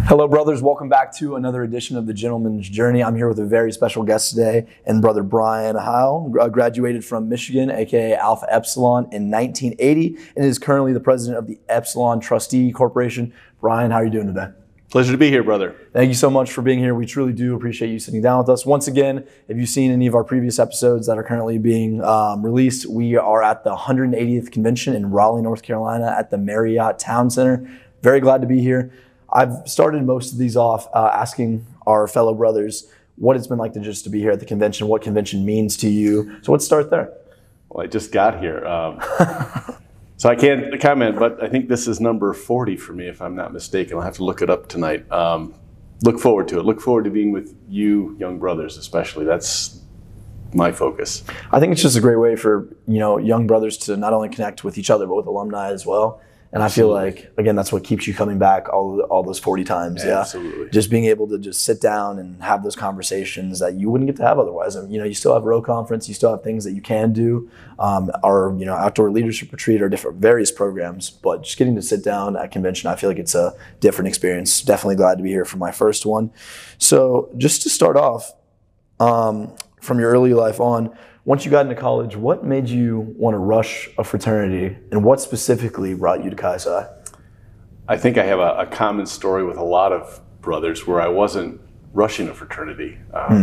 Hello, brothers. Welcome back to another edition of The Gentleman's Journey. I'm here with a very special guest today, and brother Brian Heil, graduated from Michigan, aka Alpha Epsilon, in 1980, and is currently the president of the Epsilon Trustee Corporation. Brian, how are you doing today? Pleasure to be here, brother. Thank you so much for being here. We truly do appreciate you sitting down with us. Once again, if you've seen any of our previous episodes that are currently being released, we are at the 180th convention in Raleigh, North Carolina at the Marriott Town Center. Very glad to be here. I've started most of these off asking our fellow brothers what it's been like to be here at the convention, what convention means to you. So let's start there. Well, I just got here, so I can't comment, but I think this is number 40 for me, if I'm not mistaken. I'll have to look it up tonight. Look forward to it. Look forward to being with you, young brothers, especially. That's my focus. I think it's just a great way for young brothers to not only connect with each other, but with alumni as well. And I feel like, again, that's what keeps you coming back all those 40 times. Yeah, absolutely. Just being able to just sit down and have those conversations that you wouldn't get to have otherwise. And, you still have row conference, you still have things that you can do, our outdoor leadership retreat, or different various programs. But just getting to sit down at convention, I feel like it's a different experience. Definitely glad to be here for my first one. So just to start off, from your early life on, once you got into college, what made you want to rush a fraternity, and what specifically brought you to Chi Psi? I think I have a common story with a lot of brothers where I wasn't rushing a fraternity.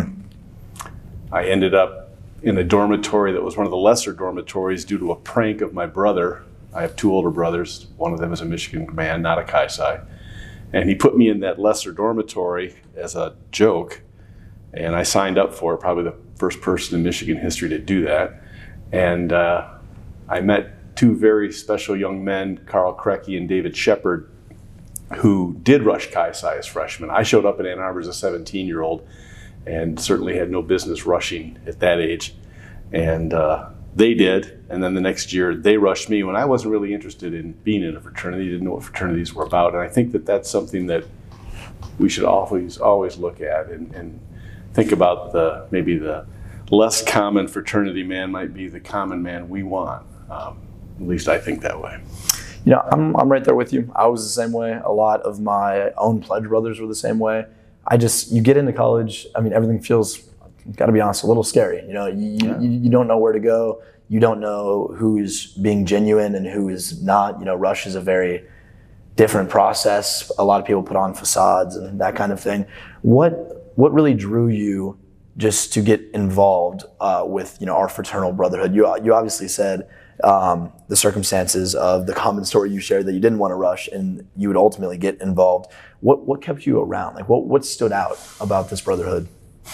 I ended up in a dormitory that was one of the lesser dormitories due to a prank of my brother. I have two older brothers. One of them is a Michigan man, not a Chi Psi. And he put me in that lesser dormitory as a joke, and I signed up for it, probably the first person in Michigan history to do that. And I met two very special young men, Carl Krecky and David Shepard, who did rush Chi Psi as freshmen. I showed up in Ann Arbor as a 17-year-old and certainly had no business rushing at that age. And they did, and then the next year they rushed me when I wasn't really interested in being in a fraternity, didn't know what fraternities were about. And I think that that's something that we should always look at and think about maybe the less common fraternity man might be the common man we want. At least I think that way. I'm right there with you. I was the same way. A lot of my own pledge brothers were the same way. You get into college, everything feels, gotta be honest, a little scary. You don't know where to go. You don't know who's being genuine and who is not. Rush is a very different process. A lot of people put on facades and that kind of thing. What really drew you just to get involved with our fraternal brotherhood? You obviously said the circumstances of the common story you shared that you didn't want to rush and you would ultimately get involved. What kept you around? What stood out about this brotherhood?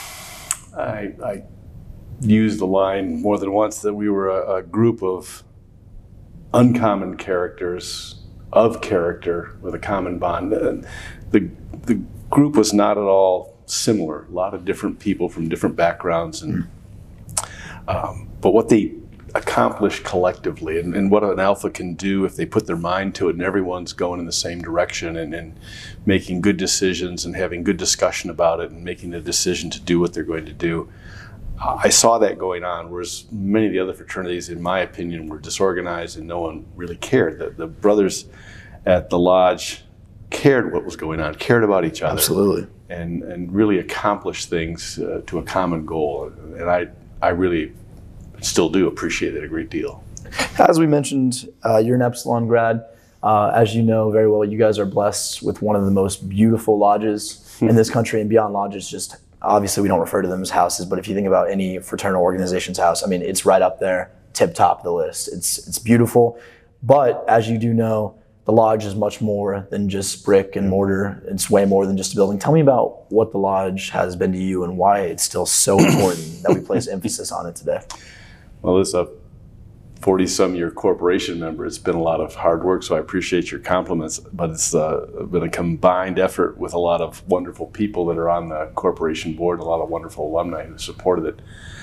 I used the line more than once that we were a group of uncommon characters of character with a common bond. The group was not at all similar. A lot of different people from different backgrounds, and but what they accomplish collectively, and what an alpha can do if they put their mind to it, and everyone's going in the same direction, and making good decisions and having good discussion about it, and making the decision to do what they're going to do. I saw that going on, whereas many of the other fraternities, in my opinion, were disorganized and no one really cared. The brothers at the lodge cared what was going on, cared about each other. Absolutely. And really accomplish things to a common goal. And I really still do appreciate it a great deal. As we mentioned, you're an Epsilon grad. As you know very well, you guys are blessed with one of the most beautiful lodges in this country, and beyond lodges, just obviously we don't refer to them as houses, but if you think about any fraternal organization's house, it's right up there, tip top of the list. It's beautiful, but as you do know, the lodge is much more than just brick and mortar. It's way more than just a building. Tell me about what the lodge has been to you and why it's still so important that we place emphasis on it today. Well, as a 40-some-year corporation member, it's been a lot of hard work, so I appreciate your compliments, but it's been a combined effort with a lot of wonderful people that are on the corporation board, a lot of wonderful alumni who supported it.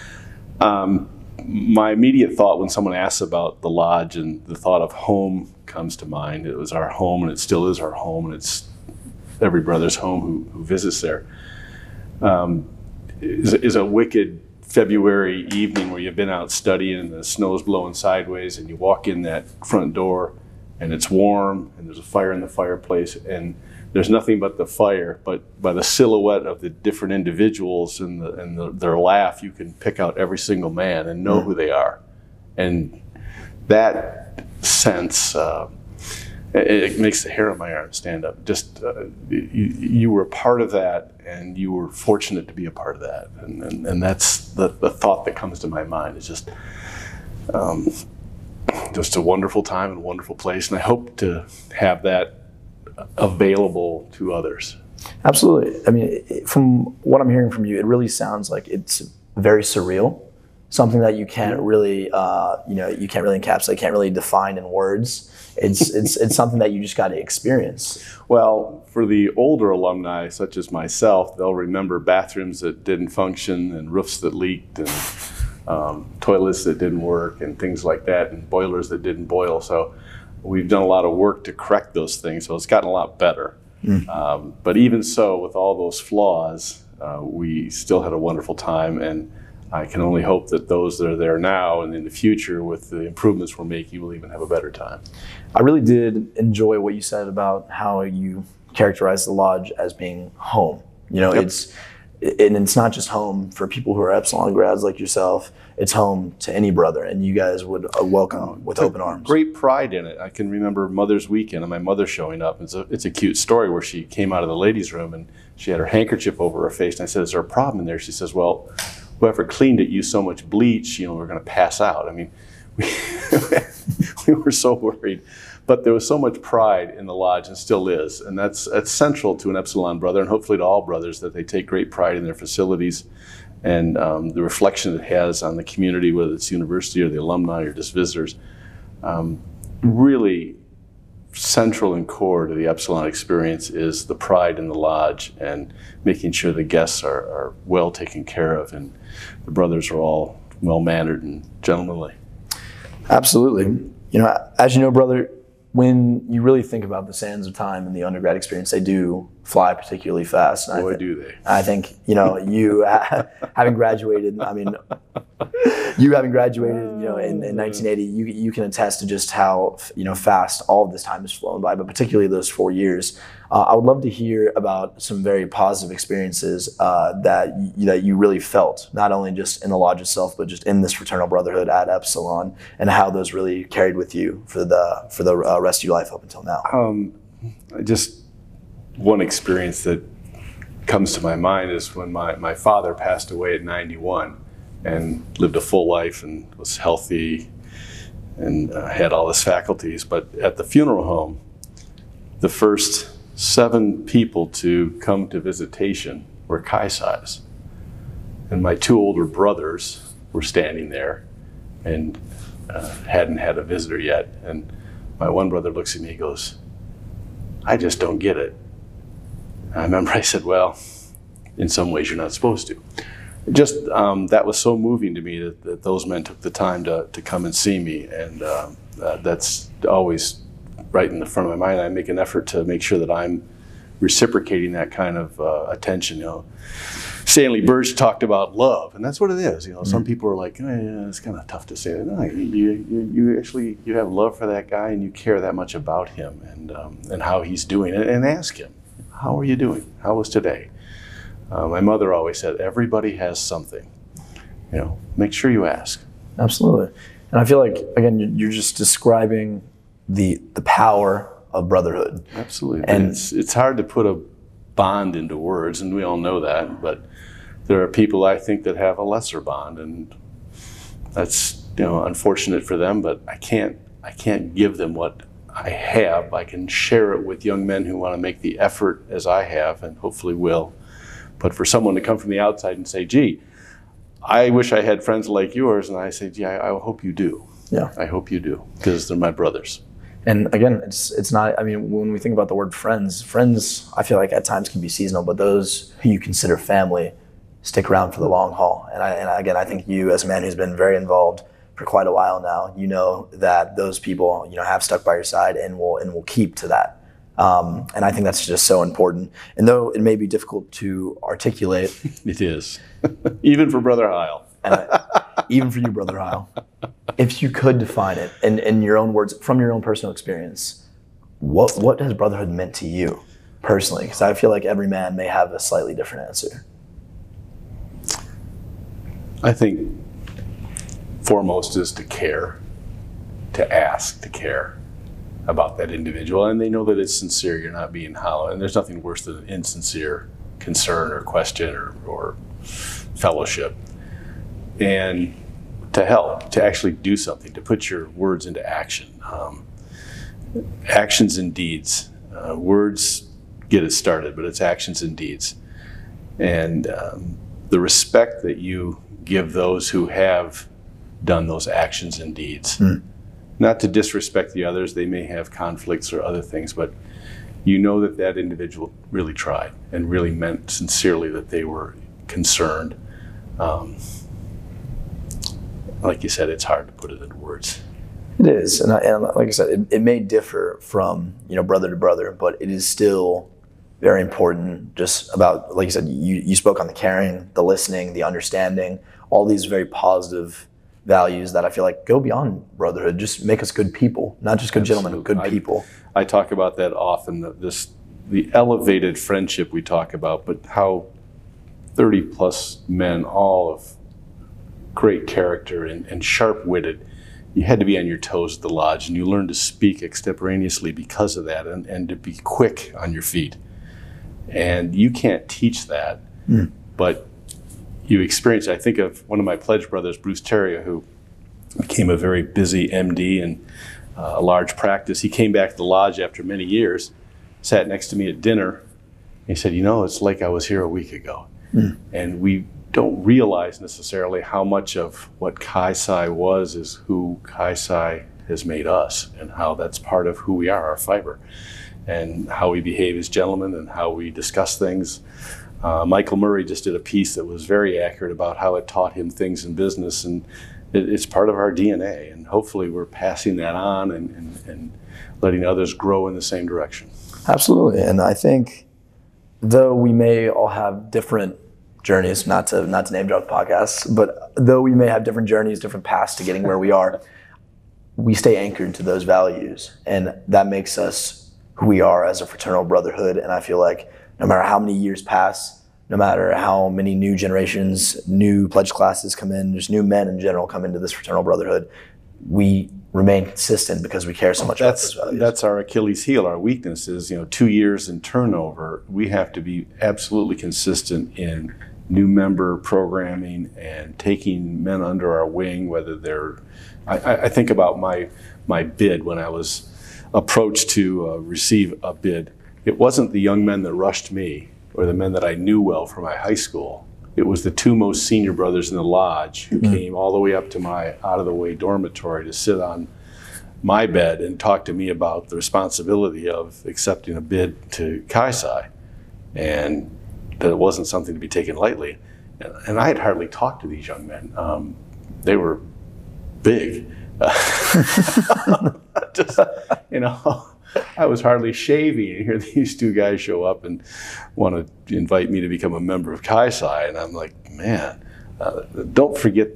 My immediate thought when someone asks about the lodge and the thought of home comes to mind. It was our home, and it still is our home, and it's every brother's home who visits there. Is a wicked February evening where you've been out studying and the snow's blowing sideways and you walk in that front door and it's warm, and there's a fire in the fireplace, and there's nothing but the fire, but by the silhouette of the different individuals and their laugh, you can pick out every single man and know who they are. And that sense, it makes the hair on my arm stand up. Just you were a part of that, and you were fortunate to be a part of that. And that's the thought that comes to my mind. It's just a wonderful time and a wonderful place, and I hope to have that available to others. Absolutely. I mean, from what I'm hearing from you, it really sounds like it's very surreal, something that you can't really, you can't really encapsulate, can't really define in words. It's something that you just got to experience. Well, for the older alumni, such as myself, they'll remember bathrooms that didn't function and roofs that leaked and toilets that didn't work and things like that, and boilers that didn't boil. So we've done a lot of work to correct those things, so it's gotten a lot better. But even so, with all those flaws, we still had a wonderful time, and I can only hope that those that are there now and in the future, with the improvements we're making, will even have a better time. I really did enjoy what you said about how you characterize the lodge as being home. You know, Yep. it's not just home for people who are Epsilon grads like yourself. It's home to any brother, and you guys would welcome with open arms. Great pride in it. I can remember Mother's Weekend and my mother showing up. It's a cute story where she came out of the ladies' room and she had her handkerchief over her face, and I said, "Is there a problem in there?" She says, "Well, whoever cleaned it used so much bleach, we're going to pass out." I mean, we were so worried. But there was so much pride in the lodge, and still is, and that's central to an Epsilon brother, and hopefully to all brothers, that they take great pride in their facilities and the reflection it has on the community, whether it's university or the alumni or just visitors. Really central and core to the Epsilon experience is the pride in the lodge and making sure the guests are well taken care of, and the brothers are all well-mannered and gentlemanly. Absolutely. You know, as you know, brother, when you really think about the sands of time and the undergrad experience, they do fly particularly fast. And Boy, do they. I think, you having graduated, in 1980, you can attest to just how, fast all of this time has flown by, but particularly those 4 years. I would love to hear about some very positive experiences that you really felt, not only just in the lodge itself, but just in this fraternal brotherhood at Epsilon, and how those really carried with you for the rest of your life up until now. Just one experience that comes to my mind is when my father passed away at 91 and lived a full life and was healthy and had all his faculties. But at the funeral home, the first 7 people to come to visitation were Kaisai's. And my 2 older brothers were standing there and hadn't had a visitor yet. And my one brother looks at me and goes, "I just don't get it." And I remember I said, "Well, in some ways you're not supposed to." Just that was so moving to me that those men took the time to come and see me, and that's always right in the front of my mind. I make an effort to make sure that I'm reciprocating that kind of attention. Stanley Birch talked about love, and that's what it is. Some people are like, yeah, it's kind of tough to say. No, you actually have love for that guy, and you care that much about him and how he's doing, and ask him, "How are you doing? How was today?" My mother always said, "Everybody has something. Make sure you ask." Absolutely. And I feel like, again, you're just describing the power of brotherhood. Absolutely. And it's hard to put a bond into words, and we all know that, but there are people, I think, that have a lesser bond, and that's unfortunate for them, but I can't give them what I have. I can share it with young men who want to make the effort as I have, and hopefully will. But for someone to come from the outside and say, "Gee, I wish I had friends like yours," and I say, "Gee, I hope you do." Yeah. I hope you do, because they're my brothers. And again, it's not, when we think about the word friends, I feel like at times can be seasonal, but those who you consider family stick around for the long haul. And I think you, as a man who's been very involved for quite a while now, that those people, have stuck by your side and will keep to that. And I think that's just so important. And though it may be difficult to articulate, It is, even for Brother Heil. even for you, Brother Heil, if you could define it in your own words, from your own personal experience, what has brotherhood meant to you personally? Because I feel like every man may have a slightly different answer. I think foremost is to care, to ask, to care about that individual, and they know that it's sincere. You're not being hollow, and there's nothing worse than an insincere concern or question or fellowship. And to help, to actually do something, to put your words into action. Actions and deeds. Words get it started, but it's actions and deeds. And the respect that you give those who have done those actions and deeds. Not to disrespect the others, they may have conflicts or other things, but you know that that individual really tried and really meant sincerely that they were concerned. Like you said, it's hard to put it into words. It is, and like I said, it may differ from brother to brother, but it is still very important. Just about, like you said, you spoke on the caring, the listening, the understanding, all these very positive values that I feel like go beyond brotherhood. Just make us good people, not just good gentlemen, good people. I talk about that often. The elevated friendship we talk about, but how 30 plus men, all of great character and sharp-witted. You had to be on your toes at the lodge, and you learned to speak extemporaneously because of that, and to be quick on your feet. And you can't teach that, but you experience it. I think of one of my pledge brothers, Bruce Terria, who became a very busy MD and a large practice. He came back to the lodge after many years, sat next to me at dinner, and he said, it's like I was here a week ago. And we don't realize necessarily how much of what Chi Psi was is who Chi Psi has made us, and how that's part of who we are, our fiber, and how we behave as gentlemen and how we discuss things. Michael Murray just did a piece that was very accurate about how it taught him things in business, and it's part of our DNA, and hopefully we're passing that on and letting others grow in the same direction. Absolutely, and I think though we may all have different journeys, not to name drop podcasts, but though we may have different journeys, different paths to getting where we are, we stay anchored to those values, and that makes us who we are as a fraternal brotherhood. And I feel like no matter how many years pass, no matter how many new generations, new pledge classes come in, just new men in general come into this fraternal brotherhood, we remain consistent because we care so much about those values. That's our Achilles heel. Our weakness is, 2 years in turnover. We have to be absolutely consistent in new member programming and taking men under our wing, whether they're, I think about my bid when I was approached to receive a bid. It wasn't the young men that rushed me or the men that I knew well from my high school. It was the two most senior brothers in the lodge who came all the way up to my out-of-the-way dormitory to sit on my bed and talk to me about the responsibility of accepting a bid to Chi Psi, and that it wasn't something to be taken lightly. And I had hardly talked to these young men. They were big. Just, I was hardly shaving, and here these two guys show up and want to invite me to become a member of Chi Psi, and I'm like, man, don't forget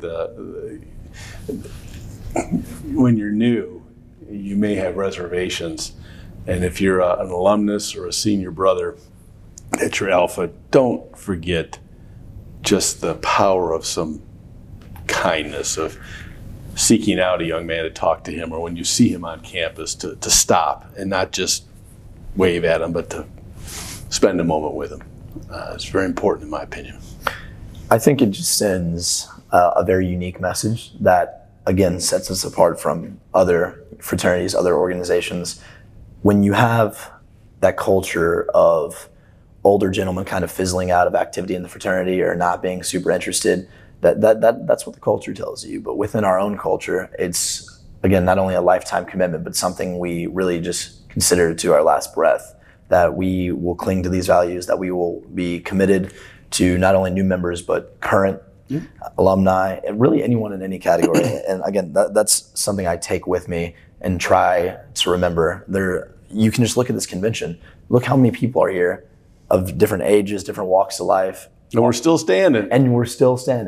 when you're new, you may have reservations, and if you're an alumnus or a senior brother at your alpha, don't forget just the power of some kindness, of seeking out a young man to talk to him, or when you see him on campus to stop and not just wave at him, but to spend a moment with him. It's very important in my opinion. I think it just sends a very unique message that, again, sets us apart from other fraternities, other organizations. When you have that culture of older gentlemen kind of fizzling out of activity in the fraternity or not being super interested, that's what the culture tells you. But within our own culture, it's, again, not only a lifetime commitment, but something we really just consider to our last breath, that we will cling to these values, that we will be committed to not only new members, but current alumni, and really anyone in any category. And again, that's something I take with me and try to remember. You can just look at this convention. Look how many people are here of different ages, different walks of life. And we're still standing. And we're still standing.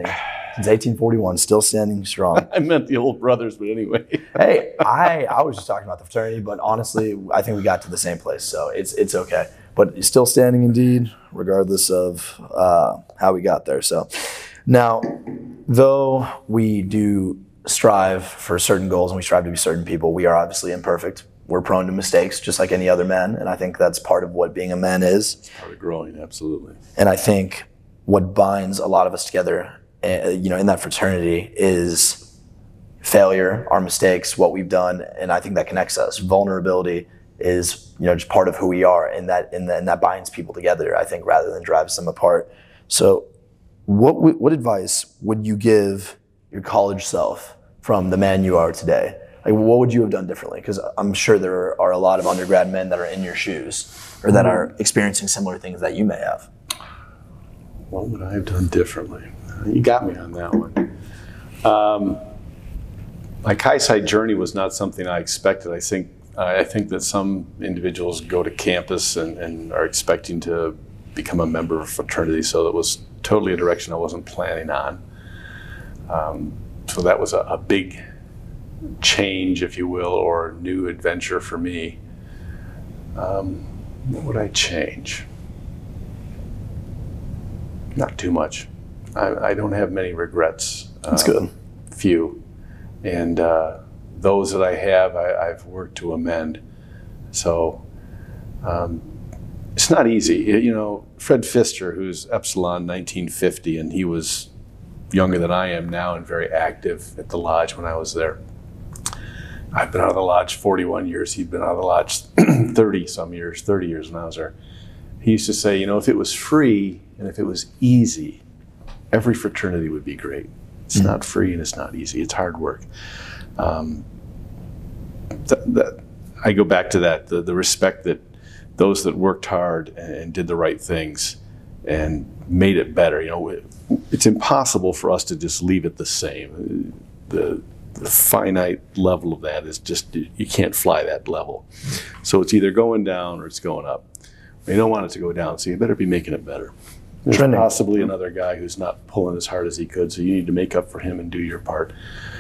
since 1841, still standing strong. I meant the old brothers, but anyway. Hey, I was just talking about the fraternity, but honestly, I think we got to the same place, so it's okay. But still standing indeed, regardless of how we got there. So now, though we do strive for certain goals and we strive to be certain people, we are obviously imperfect. We're prone to mistakes, just like any other man, and I think that's part of what being a man is. It's part of growing, absolutely. And I think what binds a lot of us together, in that fraternity, is failure, our mistakes, what we've done, and I think that connects us. Vulnerability is, just part of who we are, and that binds people together, I think, rather than drives them apart. So, what advice would you give your college self from the man you are today? Like, what would you have done differently? Because I'm sure there are a lot of undergrad men that are in your shoes or that are experiencing similar things that you may have. What would I have done differently? You got me on that one. My Chi-Sci journey was not something I expected. I think that some individuals go to campus and are expecting to become a member of a fraternity, so it was totally a direction I wasn't planning on. So that was a big change, if you will, or new adventure for me. What would I change? Not too much. I don't have many regrets. That's good. Few. And those that I have, I've worked to amend. So it's not easy. Fred Pfister, who's Epsilon 1950, and he was younger than I am now and very active at the lodge when I was there. I've been out of the lodge 41 years. He'd been out of the lodge 30 years when I was there. He used to say, if it was free and if it was easy, every fraternity would be great. It's not free and it's not easy. It's hard work. I go back to that, the respect that those that worked hard and did the right things and made it better. It's impossible for us to just leave it the same. The finite level of that is just, you can't fly that level. So it's either going down or it's going up. You don't want it to go down, so you better be making it better. There's possibly another guy who's not pulling as hard as he could, so you need to make up for him and do your part.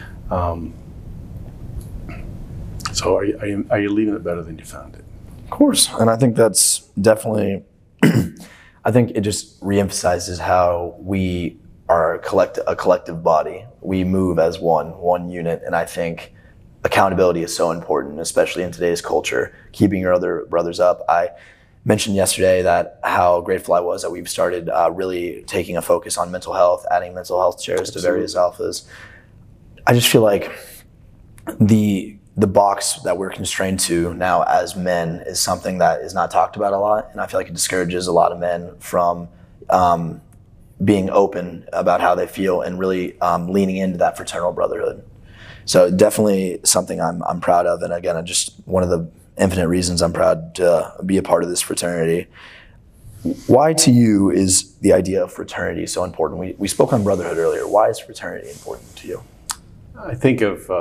So are you leaving it better than you found it? Of course, and I think that's definitely, I think it just reemphasizes how we are a collective body. We move as one unit, and I think accountability is so important, especially in today's culture, keeping your other brothers up. I mentioned yesterday that how grateful I was that we've started really taking a focus on mental health, adding mental health chairs to various alphas. I just feel like the box that we're constrained to now as men is something that is not talked about a lot, and I feel like it discourages a lot of men from being open about how they feel and really leaning into that fraternal brotherhood. So definitely something I'm proud of, and again, just one of the infinite reasons I'm proud to be a part of this fraternity. Why to you is the idea of fraternity so important? We spoke on brotherhood earlier. Why is fraternity important to you? I think of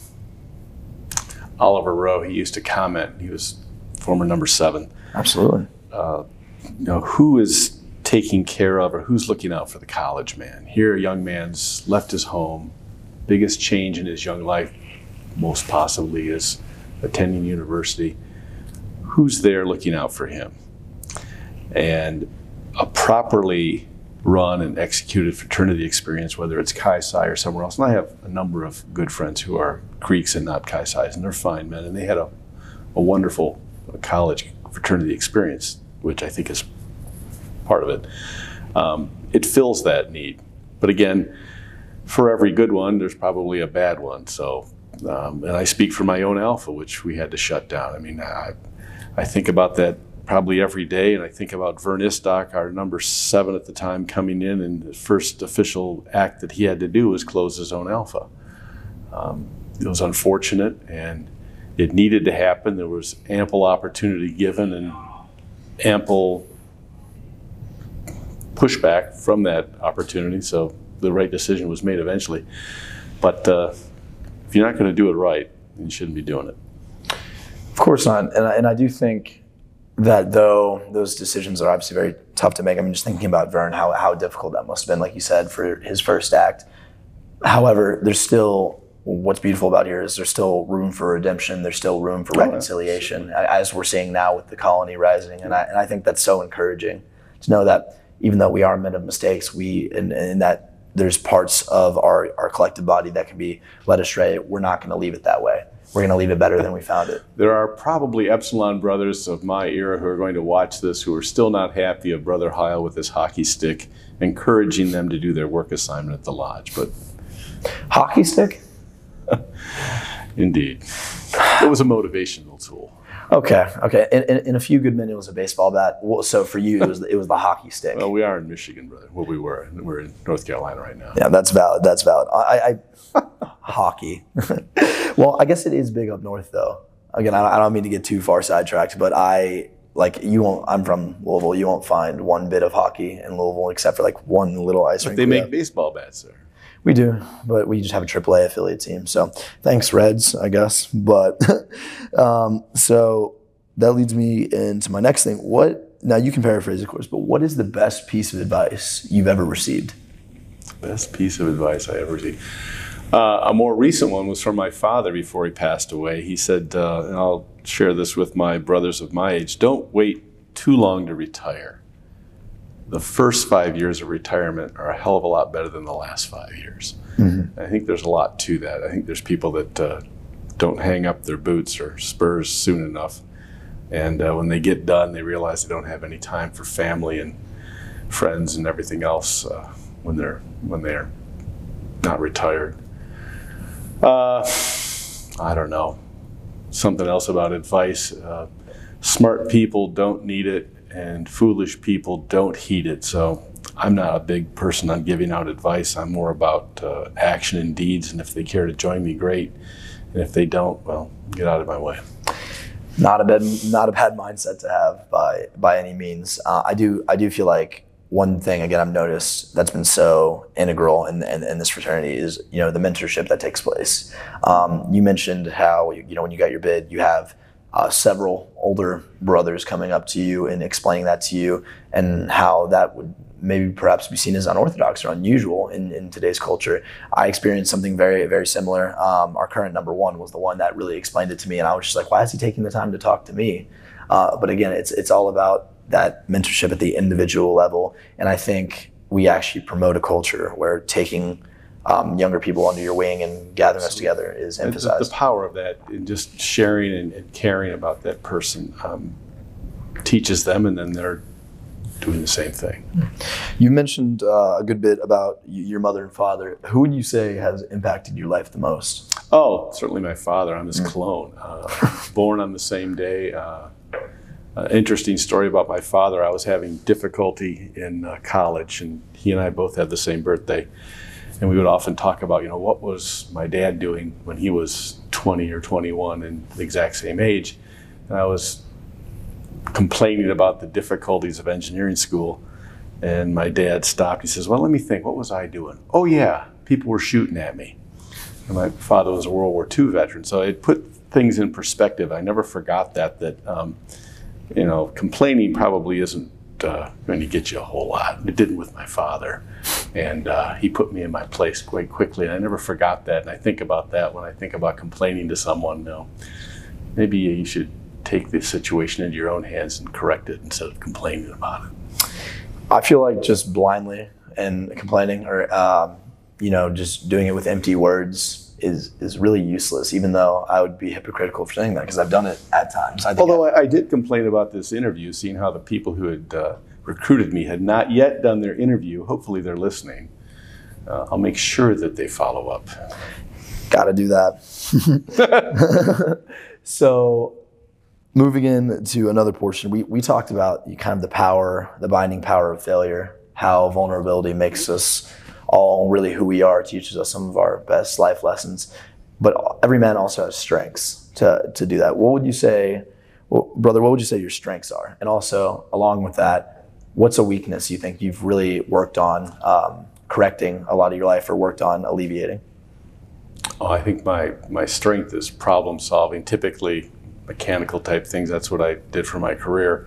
Oliver Rowe. He used to comment. He was former number 7. Absolutely. Who is taking care of or who's looking out for the college man? Here, a young man's left his home. Biggest change in his young life, most possibly, is attending university. Who's there looking out for him? And a properly run and executed fraternity experience, whether it's Chi-Sci or somewhere else. And I have a number of good friends who are Greeks and not Chi-Scis, and they're fine men, and they had a wonderful college fraternity experience, which I think is part of it. It fills that need. But again, for every good one, there's probably a bad one. So, and I speak for my own alpha, which we had to shut down. I mean, I think about that probably every day, and I think about Vern Istock, our number 7 at the time, coming in, and the first official act that he had to do was close his own alpha. It was unfortunate, and it needed to happen. There was ample opportunity given and ample pushback from that opportunity, so the right decision was made eventually. But if you're not going to do it right, you shouldn't be doing it. Of course not, and I do think that though those decisions are obviously very tough to make. I mean, just thinking about Vern, how difficult that must have been, like you said, for his first act. However, there's still, what's beautiful about here is there's still room for redemption. There's still room for reconciliation, as we're seeing now with the colony rising. And I think that's so encouraging to know that even though we are men of mistakes, and that there's parts of our collective body that can be led astray, we're not going to leave it that way. We're going to leave it better than we found it. There are probably Epsilon brothers of my era who are going to watch this who are still not happy of Brother Heil with his hockey stick, encouraging them to do their work assignment at the lodge. But hockey stick? Indeed. It was a motivational tool. Okay. In A Few Good Men, it was a baseball bat. So for you, it was the hockey stick. Well, we are in Michigan, brother. Well, we're in North Carolina right now. Yeah, that's valid. I hockey. Well, I guess it is big up north, though. Again, I don't mean to get too far sidetracked, but I'm from Louisville. You won't find one bit of hockey in Louisville except for like one little ice rink. But they make baseball bats there. We do, but we just have a AAA affiliate team. So thanks, Reds, I guess. But so that leads me into my next thing. Now you can paraphrase, of course, but what is the best piece of advice you've ever received? Best piece of advice I ever received. A more recent one was from my father before he passed away. He said, and I'll share this with my brothers of my age, don't wait too long to retire. The first 5 years of retirement are a hell of a lot better than the last 5 years. Mm-hmm. I think there's a lot to that. I think there's people that don't hang up their boots or spurs soon enough. And when they get done, they realize they don't have any time for family and friends and everything else when they're not retired. I don't know. Something else about advice. Smart people don't need it, and foolish people don't heed it. So I'm not a big person on giving out advice. I'm more about action and deeds, and if they care to join me, great. And if they don't, well, get out of my way. Not a bad mindset to have by any means. I do feel like one thing, again, I've noticed that's been so integral in this fraternity is, the mentorship that takes place. You mentioned how, when you got your bid, you have several older brothers coming up to you and explaining that to you, and how that would maybe perhaps be seen as unorthodox or unusual in today's culture. I experienced something very, very similar. Our current number one was the one that really explained it to me, and I was just like, why is he taking the time to talk to me? But again, it's all about that mentorship at the individual level, and I think we actually promote a culture where taking younger people under your wing and gathering us together is emphasized. The power of that, in just sharing and caring about that person, teaches them, and then they're doing the same thing. You mentioned a good bit about your mother and father. Who would you say has impacted your life the most? Oh, certainly my father. I'm his clone. Born on the same day. Interesting story about my father. I was having difficulty in college, and he and I both had the same birthday. And we would often talk about, what was my dad doing when he was 20 or 21 and the exact same age. And I was complaining about the difficulties of engineering school. And my dad stopped. He says, well, let me think. What was I doing? Oh, yeah, people were shooting at me. And my father was a World War II veteran. So it put things in perspective. I never forgot that complaining probably isn't going to get you a whole lot. It didn't with my father. And he put me in my place quite quickly. And I never forgot that. And I think about that when I think about complaining to someone. Maybe you should take the situation into your own hands and correct it instead of complaining about it. I feel like just blindly and complaining or, just doing it with empty words is really useless, even though I would be hypocritical for saying that because I've done it at times. Although I did complain about this interview, seeing how the people who had recruited me had not yet done their interview. Hopefully they're listening. I'll make sure that they follow up. Got to do that. So moving into another portion, we talked about kind of the binding power of failure, how vulnerability makes us all really who we are, teaches us some of our best life lessons. But every man also has strengths to do that. What would you say, brother, what would you say your strengths are? And also, along with that, what's a weakness you think you've really worked on correcting a lot of your life or worked on alleviating? Oh, I think my strength is problem solving. Typically, mechanical type things. That's what I did for my career.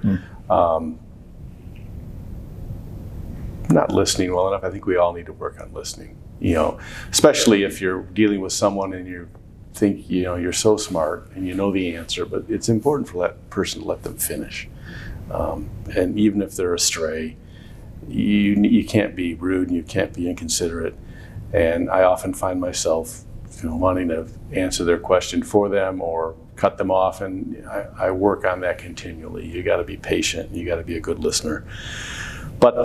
Not listening well enough. I think we all need to work on listening, especially if you're dealing with someone and you think, you're so smart and you know the answer, but it's important for that person to let them finish. And even if they're astray, you can't be rude and you can't be inconsiderate. And I often find myself, wanting to answer their question for them or cut them off, and I work on that continually. You got to be patient. You got to be a good listener. But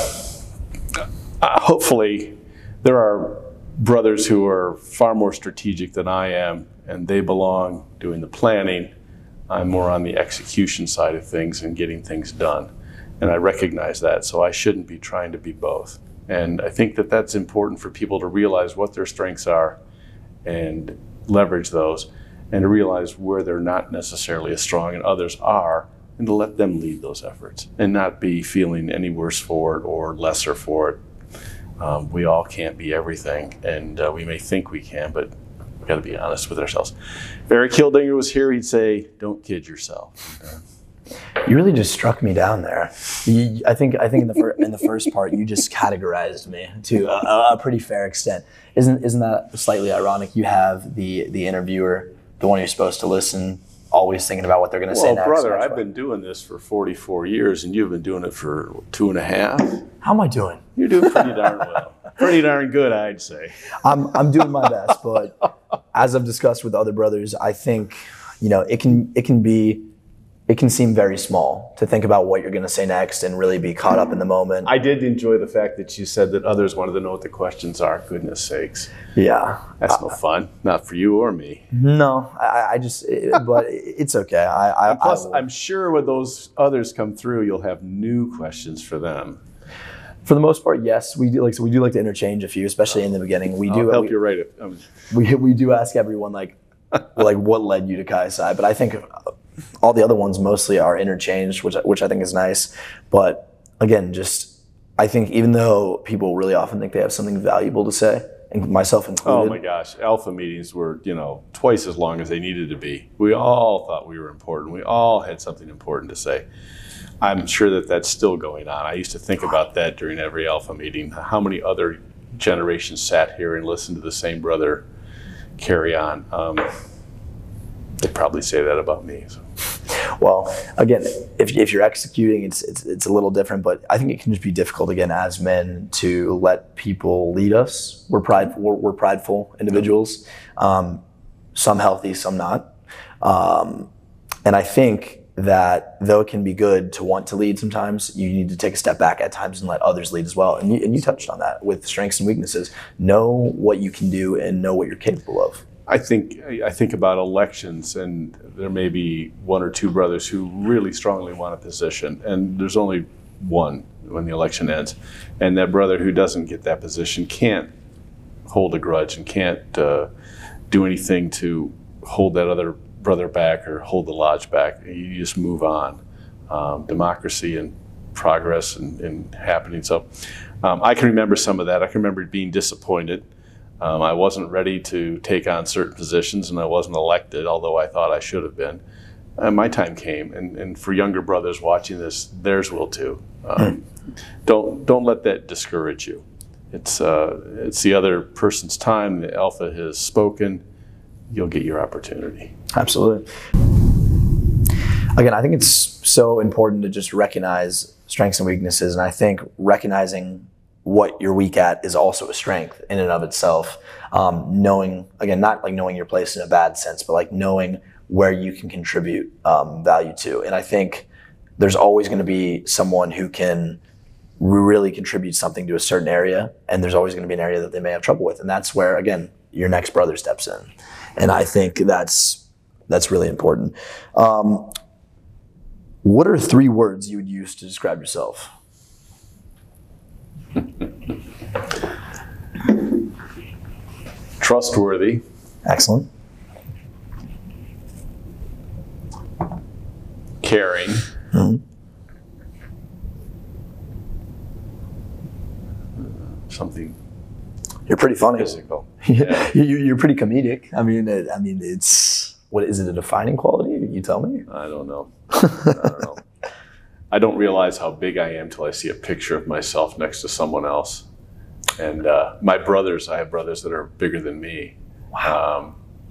hopefully, there are brothers who are far more strategic than I am, and they belong doing the planning. I'm more on the execution side of things and getting things done. And I recognize that, so I shouldn't be trying to be both. And I think that that's important for people to realize what their strengths are and leverage those, and to realize where they're not necessarily as strong and others are, and to let them lead those efforts and not be feeling any worse for it or lesser for it. We all can't be everything, and we may think we can, but we've got to be honest with ourselves. If Eric Hildinger was here, he'd say, don't kid yourself. You really just struck me down there. I think in the first part you just categorized me to a pretty fair extent. Isn't that slightly ironic? You have the interviewer, the one you're supposed to listen, always thinking about what they're going to say next. Well, brother, I've been doing this for 44 years, and you've been doing it for 2.5. How am I doing? You're doing pretty darn well. Pretty darn good, I'd say. I'm doing my best, but as I've discussed with other brothers, I think it can seem very small to think about what you're going to say next and really be caught up in the moment. I did enjoy the fact that you said that others wanted to know what the questions are. Goodness sakes. Yeah. That's no fun. Not for you or me. No, but it's okay. Plus, I'm sure when those others come through, you'll have new questions for them. For the most part, yes. We do like to interchange a few, especially in the beginning. I'll help you write it. We do ask everyone like what led you to Chi Psi, but I think all the other ones mostly are interchanged, which I think is nice. But again, I think even though people really often think they have something valuable to say, and myself included. Oh my gosh, alpha meetings were, twice as long as they needed to be. We all thought we were important. We all had something important to say. I'm sure that that's still going on. I used to think about that during every alpha meeting. How many other generations sat here and listened to the same brother carry on? They'd probably say that about me. So. Well, again, if you're executing, it's a little different, but I think it can just be difficult again as men to let people lead us. We're prideful individuals, some healthy, some not, and I think that though it can be good to want to lead, sometimes you need to take a step back at times and let others lead as well. And you touched on that with strengths and weaknesses. Know what you can do and know what you're capable of. I think about elections, and there may be one or two brothers who really strongly want a position, and there's only one when the election ends. And that brother who doesn't get that position can't hold a grudge and can't do anything to hold that other brother back or hold the lodge back. You just move on. Democracy and progress and happening. So I can remember some of that. I can remember being disappointed. I wasn't ready to take on certain positions, and I wasn't elected, although I thought I should have been. My time came, and for younger brothers watching this, theirs will too. Don't let that discourage you. It's the other person's time. The alpha has spoken. You'll get your opportunity. Absolutely. Again, I think it's so important to just recognize strengths and weaknesses, and I think recognizing what you're weak at is also a strength in and of itself. Knowing, again, not like knowing your place in a bad sense, but like knowing where you can contribute value to. And I think there's always going to be someone who can really contribute something to a certain area, and there's always going to be an area that they may have trouble with. And that's where, again, your next brother steps in. And I think that's really important. What are 3 words you would use to describe yourself? Trustworthy. Excellent. Caring. Mm-hmm. Something. You're pretty funny. Physical. Yeah. You're pretty comedic. I mean, it's what is it? A defining quality? You tell me. I don't know. I don't know. I don't realize how big I am till I see a picture of myself next to someone else. And my brothers, I have brothers that are bigger than me. Wow.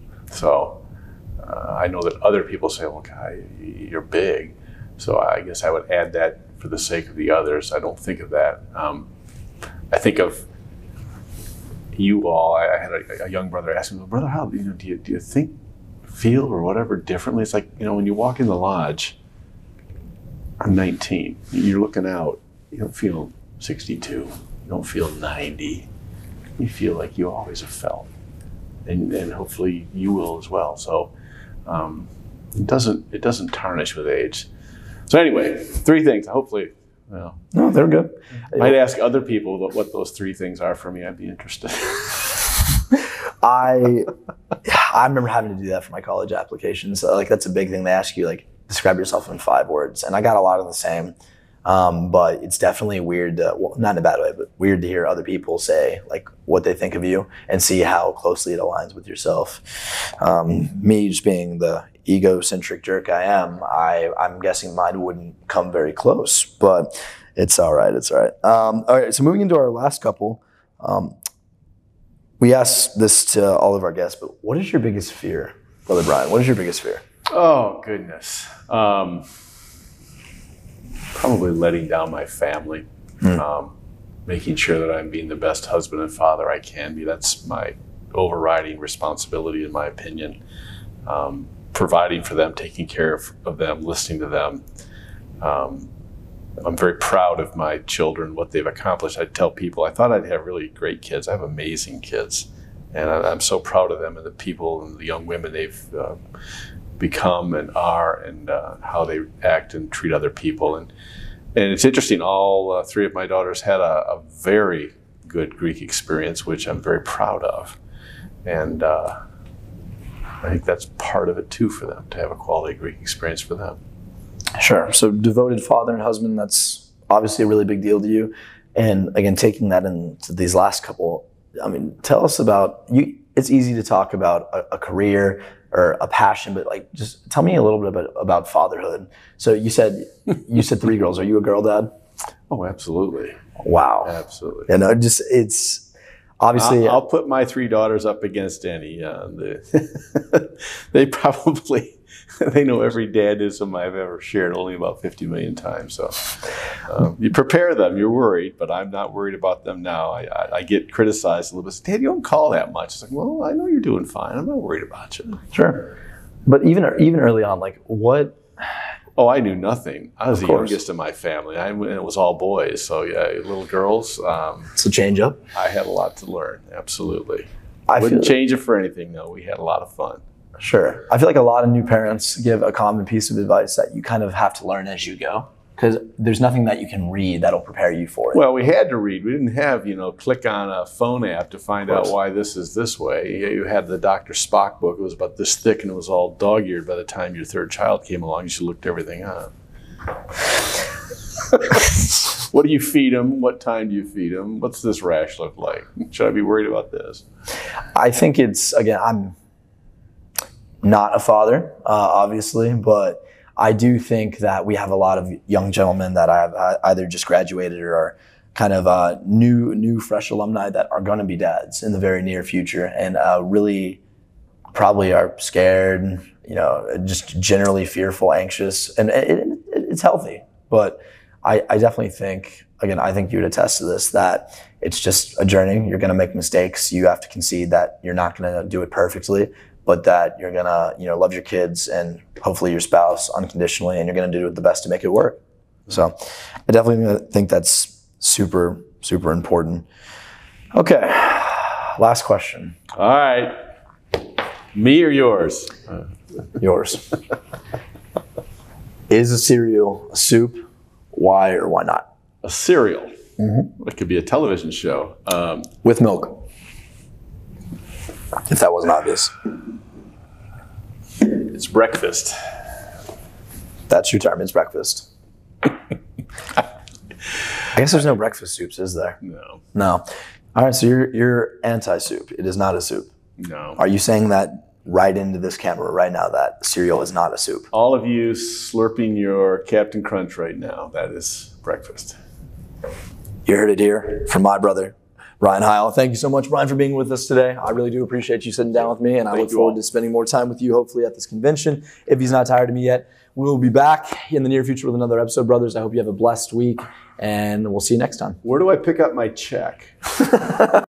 I know that other people say, well, God, you're big. So I guess I would add that for the sake of the others. I don't think of that. I think of you all. I had a young brother ask me, well, brother, how do you think, feel, or whatever differently? It's like, when you walk in the lodge, I'm 19. You're looking out. You don't feel 62. You don't feel 90. You feel like you always have felt, and hopefully you will as well. So it doesn't tarnish with age. So anyway, 3 things. Hopefully, no, they're good. I might ask other people what those 3 things are for me. I'd be interested. I remember having to do that for my college applications. Like, that's a big thing. They ask you, like, describe yourself in 5 words, and I got a lot of the same. But it's definitely weird, well, not in a bad way, but weird to hear other people say, like, what they think of you and see how closely it aligns with yourself. Me just being the egocentric jerk I am, I'm guessing mine wouldn't come very close, but it's all right. It's all right. All right. So moving into our last couple, we ask this to all of our guests, but what is your biggest fear, Brother Brian? What is your biggest fear? Oh, goodness. Probably letting down my family, making sure that I'm being the best husband and father I can be. That's my overriding responsibility, in my opinion. Providing for them, taking care of them, listening to them. I'm very proud of my children, what they've accomplished. I tell people, I thought I'd have really great kids. I have amazing kids. And I'm so proud of them and the people and the young women they've become and are, and how they act and treat other people. And it's interesting, all 3 of my daughters had a very good Greek experience, which I'm very proud of. And I think that's part of it too for them, to have a quality Greek experience for them. Sure. So devoted father and husband, that's obviously a really big deal to you. And again, taking that into these last couple, I mean, tell us about you. It's easy to talk about a career or a passion, but like, just tell me a little bit about fatherhood. So you said 3 girls. Are you a girl dad? Oh, absolutely. Wow. Absolutely. You know, it's obviously. I'll put my 3 daughters up against any. They probably, they know every dadism I've ever shared only about 50 million times. So you prepare them, you're worried, but I'm not worried about them now. I get criticized a little bit. Dad, you don't call that much. It's like, well, I know you're doing fine. I'm not worried about you. Sure. But even early on, like, what? Oh, I knew nothing. I was the youngest in my family. It was all boys. So yeah, little girls. So change up. I had a lot to learn. Absolutely. I wouldn't change it for anything, though. We had a lot of fun. Sure. I feel like a lot of new parents give a common piece of advice that you kind of have to learn as you go, because there's nothing that you can read that'll prepare you for it. Well, we had to read. We didn't have, click on a phone app to find out why this is this way. You had the Dr. Spock book. It was about this thick, and it was all dog-eared by the time your 3rd child came along. You looked everything up. What do you feed them? What time do you feed them? What's this rash look like? Should I be worried about this? I think it's, again, I'm not a father, obviously, but I do think that we have a lot of young gentlemen that have either just graduated or are kind of new, fresh alumni that are going to be dads in the very near future, and really probably are scared, just generally fearful, anxious, and it's healthy. But I definitely think, again, I think you would attest to this, that it's just a journey. You're going to make mistakes. You have to concede that you're not going to do it perfectly, but that you're going to, love your kids and hopefully your spouse unconditionally, and you're going to do the best to make it work. So I definitely think that's super, super important. Okay. Last question. All right. Me or yours? Yours. Is a cereal a soup? Why or why not? A cereal. Mm-hmm. It could be a television show. With milk. If that wasn't obvious. It's breakfast. That's your term. It's breakfast. I guess there's no breakfast soups, is there? No. All right, so you're anti-soup. It is not a soup. No. Are you saying that right into this camera right now that cereal is not a soup. All of you slurping your Captain Crunch right now, that is breakfast. You heard it here from my brother, Ryan Heil. Thank you so much, Ryan, for being with us today. I really do appreciate you sitting down with me, and I look forward to spending more time with you, hopefully, at this convention. If he's not tired of me yet, we will be back in the near future with another episode, brothers. I hope you have a blessed week, and we'll see you next time. Where do I pick up my check?